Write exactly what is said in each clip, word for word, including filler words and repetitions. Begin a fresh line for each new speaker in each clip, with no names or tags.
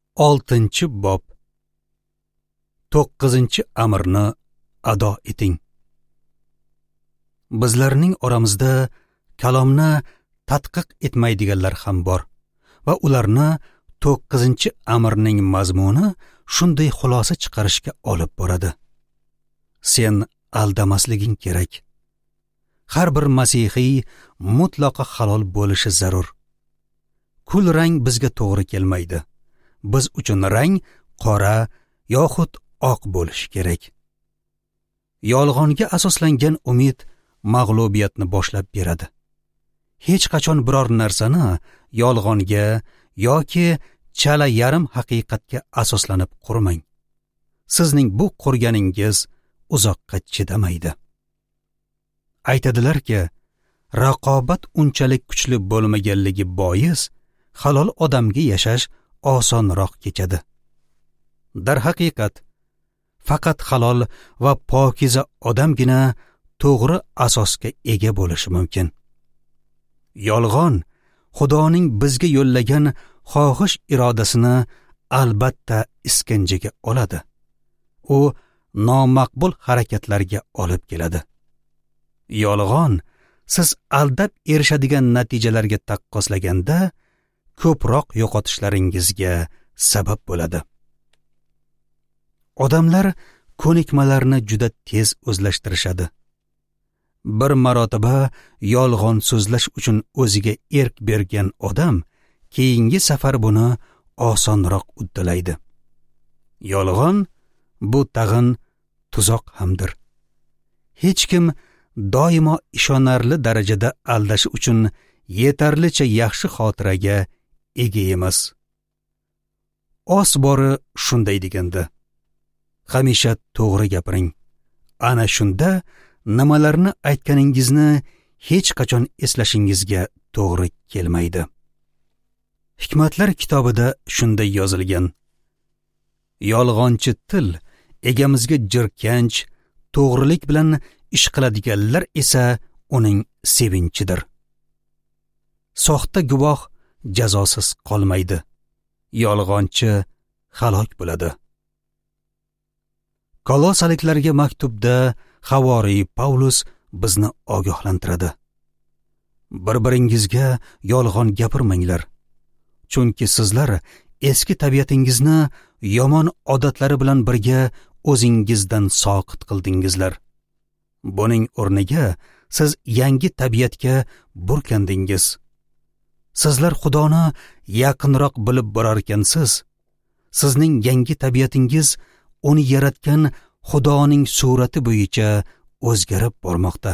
oltinchi bob. to'qqizinchi amrni ado eting. Bizlarning oramizda kalomni tadqiq etmaydiganlar ham bor va ularni to'qqizinchi amrning mazmuni shunday xulosa chiqarishga olib boradi. Sen aldamasliging kerak. Har bir masihiy mutlaqo halol bo'lishi zarur. Kul rang bizga to'g'ri kelmaydi. Biz uchun rang qora yoxud oq bo'lishi kerak. Yolg'onga asoslangan umid mag'lubiyatni boshlab beradi. Hech qachon biror narsani yolg'onga yoki chala yarim haqiqatga asoslanib qurmang. Sizning bu qurganingiz uzoqqa chidamaydi. Aytadilarki, raqobat unchalik kuchli bo'lmaganligi bois halol odamga yashash osonroq kechadi. Darhaqiqat, faqat halol va pokiza odamgina to'g'ri asosga ega bo'lishi mumkin. Yolg'on Xudoning bizga yo'llagan xohish irodasini albatta iskanjaga oladi. U nomaqbul harakatlarga olib keladi. Yolg'on siz aldab erishadigan natijalarga taqqoslaganda ko'proq yo'qotishlaringizga sabab bo'ladi. Odamlar ko'nikmalarni juda tez o'zlashtirishadi. Bir marotaba yolg'on so'zlash uchun o'ziga erk bergan odam keyingi safar buni osonroq uddalaydi. Yolg'on bu tag'in tuzoq hamdir. Hech kim doimo ishonarli darajada aldashi uchun yetarlicha yaxshi xotiraga ega emas. Os bori shunday deganda: hamisha to'g'ri gapiring. Ana shunda nimalarni aytganingizni hech qachon eslashingizga to'g'ri kelmaydi. Hikmatlar kitobida shunday yozilgan: yolg'onchi til egamizga jirkanch, to'g'rilik bilan ish qiladiganlar esa uning sevinchidir. Soxta guvoh jazosiz qolmaydi. Yolg'onchi halok bo'ladi. Kolosaliklarga maktubda Havoriy Pavlus bizni ogohlantiradi. Bir-biringizga yolg'on gapirmanglar. Chunki sizlar eski tabiatingizni yomon odatlari bilan birga o'zingizdan soqit qildingizlar. Buning o'rniga siz yangi tabiatga burkandingiz. Sizlar Xudoni yaqinroq bilib borarkansiz. Sizning yangi tabiatingiz uni yaratgan Xudoning surati bo'yicha o'zgarib bormoqda.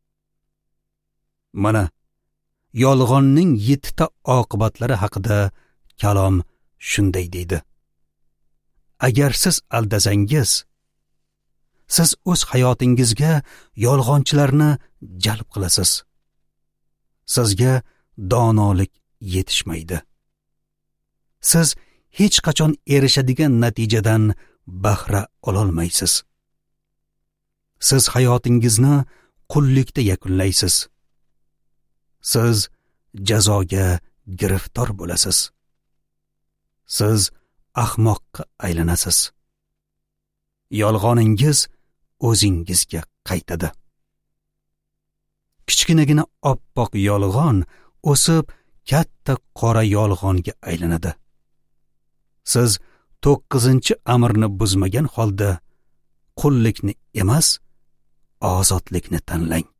Mana yolg'onning yettita oqibatlari haqida kalom shunday deydi. Agar siz aldasangiz, siz o'z hayotingizga yolg'onchilarni jalb qilasiz. Sizga donolik yetishmaydi. Siz hech qachon erishadigan natijadan bahra ololmaysiz. Siz hayotingizni qullikda yakunlaysiz. Siz jazoga giriftor bo'lasiz. Siz ahmoqqa aylanasiz. Yolg'oningiz o'zingizga qaytadi. Kichkinagina oppoq yolg'on o'sib katta qora yolg'onga aylanadi. Siz to'qqizinchi amrni buzmagan holda qullikni emas, ozodlikni tanlang.